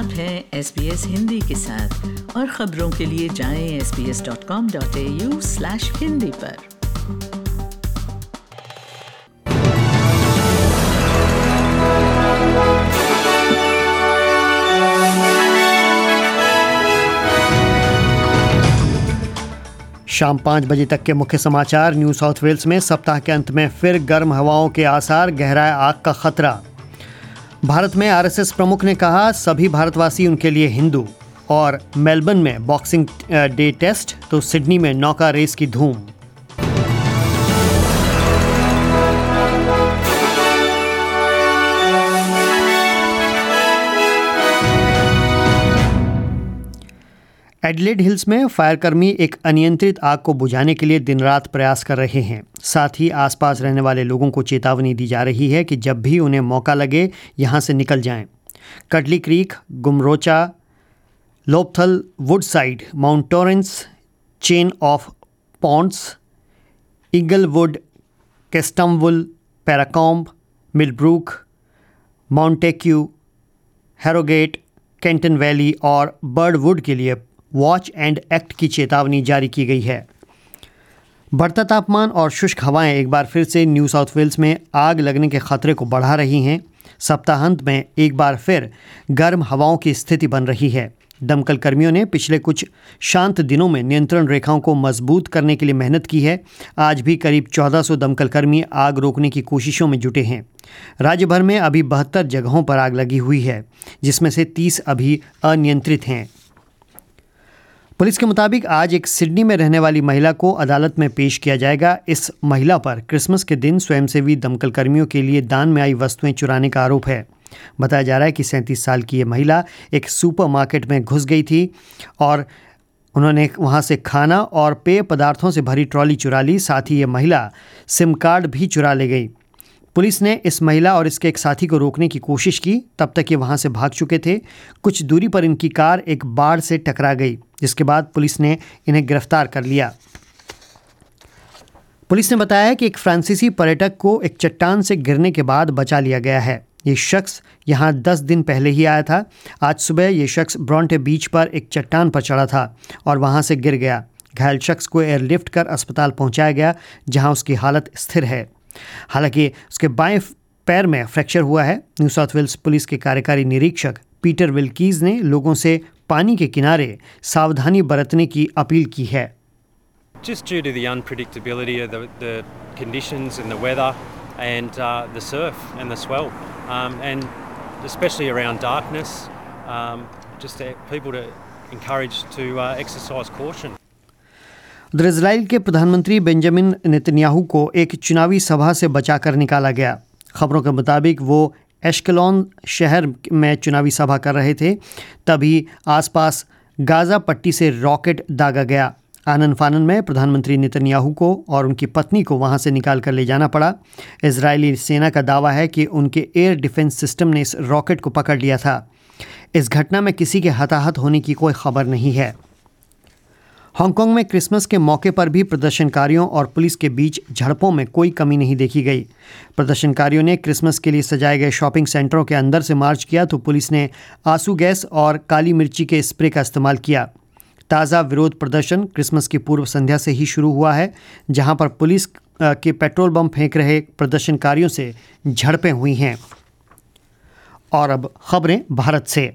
आप हैं SBS हिंदी के साथ और खबरों के लिए जाएं sbs.com.au/hindi पर। शाम 5 बजे तक के मुख्य समाचार। न्यू साउथ वेल्स में सप्ताह के अंत में फिर गर्म हवाओं के आसार, गहराए आग का खतरा। भारत में आरएसएस प्रमुख ने कहा सभी भारतवासी उनके लिए हिंदू। और मेलबर्न में बॉक्सिंग डे टेस्ट तो सिडनी में नौका रेस की धूम। एडिलेड हिल्स में फायरकर्मी एक अनियंत्रित आग को बुझाने के लिए दिन रात प्रयास कर रहे हैं। साथ ही आसपास रहने वाले लोगों को चेतावनी दी जा रही है कि जब भी उन्हें मौका लगे यहां से निकल जाएं। Cudlee Creek, Gumeracha, Lobethal, Woodside, Mount Torrens, Chain of Ponds, Inglewood, केस्टमवुल, Paracombe, Millbrook, Montacute, Harrogate, Kenton Valley और बर्डवुड के लिए वॉच एंड एक्ट की चेतावनी जारी की गई है। बढ़ता तापमान और शुष्क हवाएं एक बार फिर से न्यू साउथ वेल्स में आग लगने के खतरे को बढ़ा रही हैं। सप्ताहांत में एक बार फिर गर्म हवाओं की स्थिति बन रही है। दमकल कर्मियों ने पिछले कुछ शांत दिनों में नियंत्रण रेखाओं को मजबूत करने के लिए मेहनत की है। आज भी करीब 1400 दमकल कर्मी आग रोकने की कोशिशों में जुटे हैं। राज्य भर में अभी 72 जगहों पर आग लगी हुई है, जिसमें से 30 अभी अनियंत्रित हैं। पुलिस के मुताबिक आज एक सिडनी में रहने वाली महिला को अदालत में पेश किया जाएगा। इस महिला पर क्रिसमस के दिन स्वयंसेवी दमकल कर्मियों के लिए दान में आई वस्तुएं चुराने का आरोप है। बताया जा रहा है कि 37 साल की ये महिला एक सुपरमार्केट में घुस गई थी और उन्होंने वहां से खाना और पेय पदार्थों से भरी ट्रॉली चुरा ली। साथ ही ये महिला सिम कार्ड भी चुरा ले गई। पुलिस ने इस महिला और इसके एक साथी को रोकने की कोशिश की, तब तक ये वहां से भाग चुके थे। कुछ दूरी पर इनकी कार एक बाड़ से टकरा गई, जिसके बाद पुलिस ने इन्हें गिरफ्तार कर लिया। पुलिस ने बताया है कि एक फ्रांसीसी पर्यटक को एक चट्टान से गिरने के बाद बचा लिया गया है। ये शख्स यहाँ 10 दिन पहले ही आया था। आज सुबह ये शख्स ब्रॉन्टे बीच पर एक चट्टान पर चढ़ा था और वहाँ से गिर गया। घायल शख्स को एयरलिफ्ट कर अस्पताल पहुँचाया गया, जहाँ उसकी हालत स्थिर है। हालांकि उसके बाएं पैर में फ्रैक्चर हुआ है। न्यू साउथ वेल्स पुलिस के कार्यकारी निरीक्षक पीटर विल्कीज ने लोगों से पानी के किनारे सावधानी बरतने की अपील की है। Just due to the unpredictability of the conditions and the weather and the surf and the swell, and especially around darkness, just people to encourage to exercise caution. उधर इजराइल के प्रधानमंत्री बेंजामिन नेतन्याहू को एक चुनावी सभा से बचाकर निकाला गया। खबरों के मुताबिक वो एश्केलॉन शहर में चुनावी सभा कर रहे थे, तभी आसपास गाजा पट्टी से रॉकेट दागा गया। आनन फानन में प्रधानमंत्री नेतन्याहू को और उनकी पत्नी को वहां से निकाल कर ले जाना पड़ा। इजरायली सेना का दावा है कि उनके एयर डिफेंस सिस्टम ने इस रॉकेट को पकड़ लिया था। इस घटना में किसी के हताहत होने की कोई खबर नहीं है। हांगकांग में क्रिसमस के मौके पर भी प्रदर्शनकारियों और पुलिस के बीच झड़पों में कोई कमी नहीं देखी गई। प्रदर्शनकारियों ने क्रिसमस के लिए सजाए गए शॉपिंग सेंटरों के अंदर से मार्च किया तो पुलिस ने आंसू गैस और काली मिर्ची के स्प्रे का इस्तेमाल किया। ताज़ा विरोध प्रदर्शन क्रिसमस की पूर्व संध्या से ही शुरू हुआ है, जहां पर पुलिस के पेट्रोल बम फेंक रहे प्रदर्शनकारियों से झड़पें हुई हैं। और अब खबरें भारत से।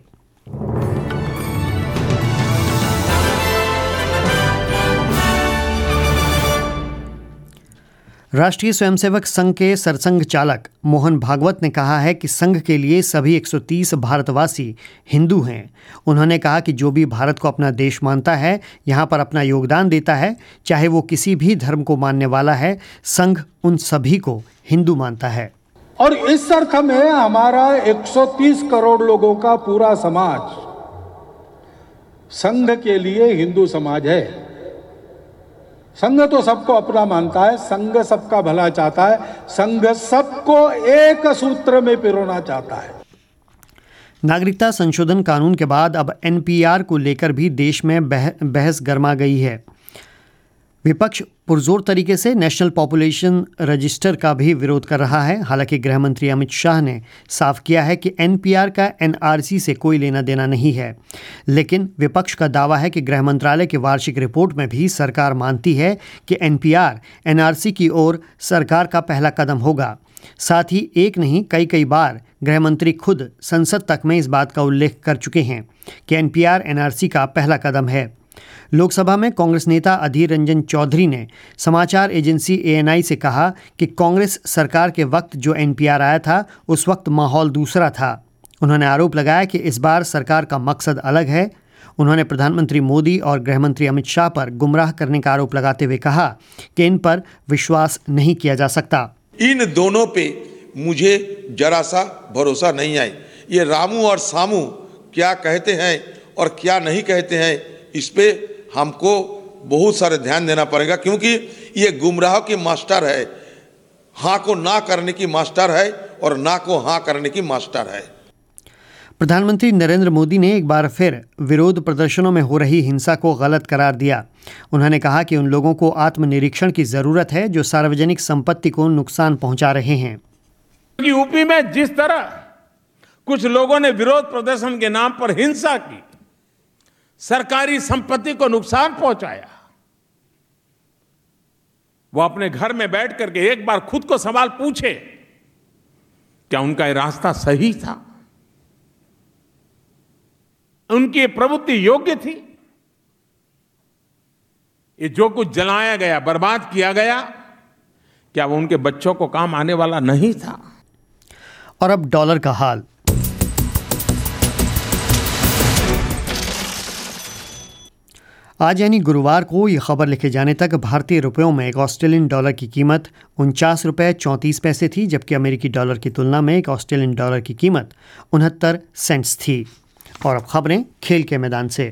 राष्ट्रीय स्वयंसेवक संघ के सरसंघ चालक मोहन भागवत ने कहा है कि संघ के लिए सभी 130 भारतवासी हिंदू हैं। उन्होंने कहा कि जो भी भारत को अपना देश मानता है, यहाँ पर अपना योगदान देता है, चाहे वो किसी भी धर्म को मानने वाला है, संघ उन सभी को हिंदू मानता है। और इस अर्थ में हमारा 130 करोड़ लोगों का पूरा समाज संघ के लिए हिंदू समाज है। संघ तो सबको अपना मानता है, संघ सबका भला चाहता है, संघ सबको एक सूत्र में पिरोना चाहता है। नागरिकता संशोधन कानून के बाद अब एनपीआर को लेकर भी देश में बहस गर्मा गई है। विपक्ष पुरजोर तरीके से नेशनल पॉपुलेशन रजिस्टर का भी विरोध कर रहा है। हालांकि गृह मंत्री अमित शाह ने साफ किया है कि एनपीआर का एनआरसी से कोई लेना देना नहीं है। लेकिन विपक्ष का दावा है कि गृह मंत्रालय की वार्षिक रिपोर्ट में भी सरकार मानती है कि एनपीआर एनआरसी की ओर सरकार का पहला कदम होगा। साथ ही एक नहीं कई बार गृह मंत्री खुद संसद तक में इस बात का उल्लेख कर चुके हैं कि एनपीआर एनआरसी का पहला कदम है। लोकसभा में कांग्रेस नेता अधीर रंजन चौधरी ने समाचार एजेंसी एएनआई से कहा कि कांग्रेस सरकार के वक्त जो एनपीआर आया था उस वक्त माहौल दूसरा था। उन्होंने आरोप लगाया कि इस बार सरकार का मकसद अलग है। उन्होंने प्रधानमंत्री मोदी और गृह मंत्री अमित शाह पर गुमराह करने का आरोप लगाते हुए कहा कि इन पर विश्वास नहीं किया जा सकता। इन दोनों पे मुझे जरा सा भरोसा नहीं है। ये रामू और सामू क्या कहते हैं और क्या नहीं कहते हैं, इस पे हमको बहुत सारे ध्यान देना पड़ेगा, क्योंकि ये गुमराह की मास्टर है। हाँ को ना करने की मास्टर है और ना को हाँ करने की मास्टर है। प्रधानमंत्री नरेंद्र मोदी ने एक बार फिर विरोध प्रदर्शनों में हो रही हिंसा को गलत करार दिया। उन्होंने कहा कि उन लोगों को आत्मनिरीक्षण की जरूरत है जो सार्वजनिक संपत्ति को नुकसान पहुंचा रहे हैं। यूपी में जिस तरह कुछ लोगों ने विरोध प्रदर्शन के नाम पर हिंसा की, सरकारी संपत्ति को नुकसान पहुंचाया, वो अपने घर में बैठ करके एक बार खुद को सवाल पूछे, क्या उनका ये रास्ता सही था? उनकी ये प्रवृत्ति योग्य थी? ये जो कुछ जलाया गया, बर्बाद किया गया, क्या वो उनके बच्चों को काम आने वाला नहीं था? और अब डॉलर का हाल। आज यानी गुरुवार को ये खबर लिखे जाने तक भारतीय रुपयों में एक ऑस्ट्रेलियन डॉलर की कीमत 49 रुपये 34 पैसे थी, जबकि अमेरिकी डॉलर की तुलना में एक ऑस्ट्रेलियन डॉलर की कीमत 69 सेंट्स थी। और अब खबरें खेल के मैदान से।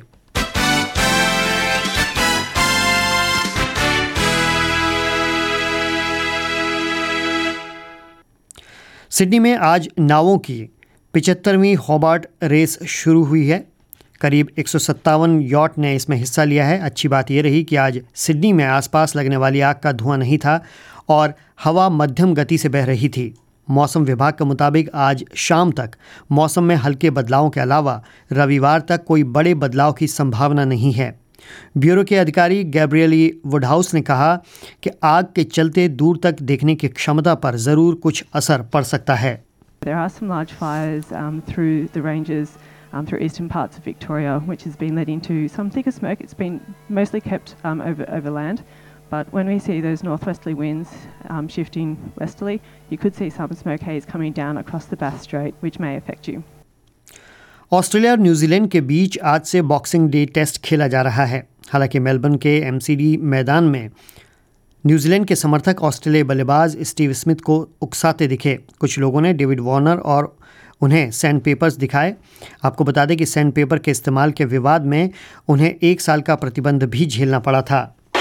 सिडनी में आज नावों की 75वीं होबार्ट रेस शुरू हुई है। करीब 157 यॉट ने इसमें हिस्सा लिया है। अच्छी बात यह रही कि आज सिडनी में आसपास लगने वाली आग का धुआं नहीं था और हवा मध्यम गति से बह रही थी। मौसम विभाग के मुताबिक आज शाम तक मौसम में हल्के बदलावों के अलावा रविवार तक कोई बड़े बदलाव की संभावना नहीं है। ब्यूरो के अधिकारी गैब्रियली वुडहाउस ने कहा कि आग के चलते दूर तक देखने की क्षमता पर ज़रूर कुछ असर पड़ सकता है। There are some large fires through the ranges, through eastern parts of Victoria, which has been leading to some thicker smoke. It's been mostly kept over land, but when we see those northwesterly winds shifting westerly, you could see some smoke haze coming down across the Bass Strait, which may affect you. Australia और New Zealand के बीच आज से boxing day test खेला जा रहा है। हालांकि मेलबर्न के एमसीडी मैदान में न्यूजीलैंड के समर्थक ऑस्ट्रेलियाई बल्लेबाज स्टीव स्मिथ को उकसाते दिखे। कुछ लोगों ने डेविड वार्नर और उन्हें सैंड पेपर्स दिखाए। आपको बता दें कि सैंड पेपर के इस्तेमाल के विवाद में उन्हें 1 साल का प्रतिबंध भी झेलना पड़ा था।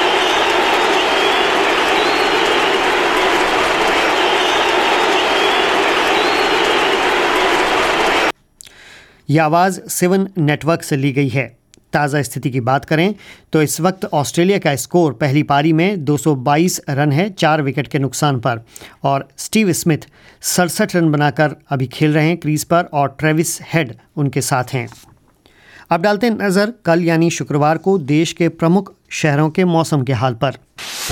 यह आवाज़ 7 नेटवर्क से ली गई है। ताज़ा स्थिति की बात करें तो इस वक्त ऑस्ट्रेलिया का स्कोर पहली पारी में 222 रन है 4 विकेट के नुकसान पर, और स्टीव स्मिथ 67 रन बनाकर अभी खेल रहे हैं क्रीज पर और ट्रेविस हेड उनके साथ हैं। अब डालते हैं नज़र कल यानी शुक्रवार को देश के प्रमुख शहरों के मौसम के हाल पर।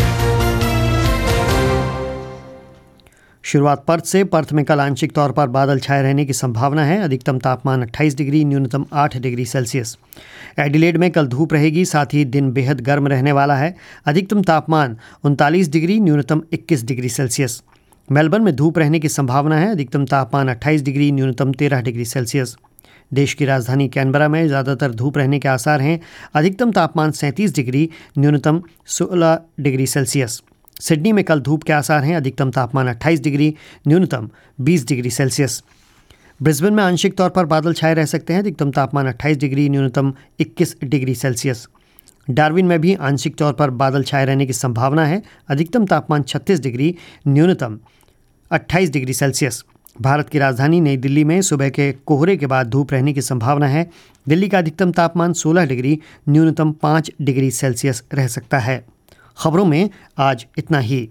शुरुआत पर्थ से। पर्थ में कल आंशिक तौर पर बादल छाए रहने की संभावना है। अधिकतम तापमान 28 डिग्री, न्यूनतम 8 डिग्री सेल्सियस। एडिलेड में कल धूप रहेगी, साथ ही दिन बेहद गर्म रहने वाला है। अधिकतम तापमान 39 डिग्री, न्यूनतम 21 डिग्री सेल्सियस। मेलबर्न में धूप रहने की संभावना है। अधिकतम तापमान 28 डिग्री, न्यूनतम 13 डिग्री सेल्सियस। देश की राजधानी कैनबरा में ज़्यादातर धूप रहने के आसार हैं। अधिकतम तापमान 37 डिग्री, न्यूनतम 16 डिग्री सेल्सियस। सिडनी में कल धूप के आसार हैं। अधिकतम तापमान 28 डिग्री, न्यूनतम 20 डिग्री सेल्सियस। ब्रिस्बेन में आंशिक तौर पर बादल छाए रह सकते हैं। अधिकतम तापमान 28 डिग्री, न्यूनतम 21 डिग्री सेल्सियस। डार्विन में भी आंशिक तौर पर बादल छाए रहने की संभावना है। अधिकतम तापमान 36 डिग्री, न्यूनतम 28 डिग्री सेल्सियस। भारत की राजधानी नई दिल्ली में सुबह के कोहरे के बाद धूप रहने की संभावना है। दिल्ली का अधिकतम तापमान 16 डिग्री, न्यूनतम 5 डिग्री सेल्सियस रह सकता है। खबरों में आज इतना ही।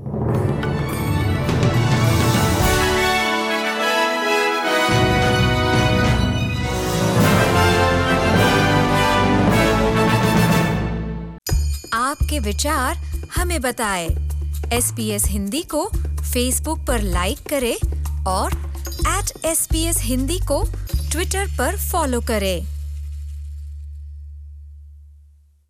आपके विचार हमें बताएं। SBS हिंदी को फेसबुक पर लाइक करें और @SBS हिंदी को ट्विटर पर फॉलो करें।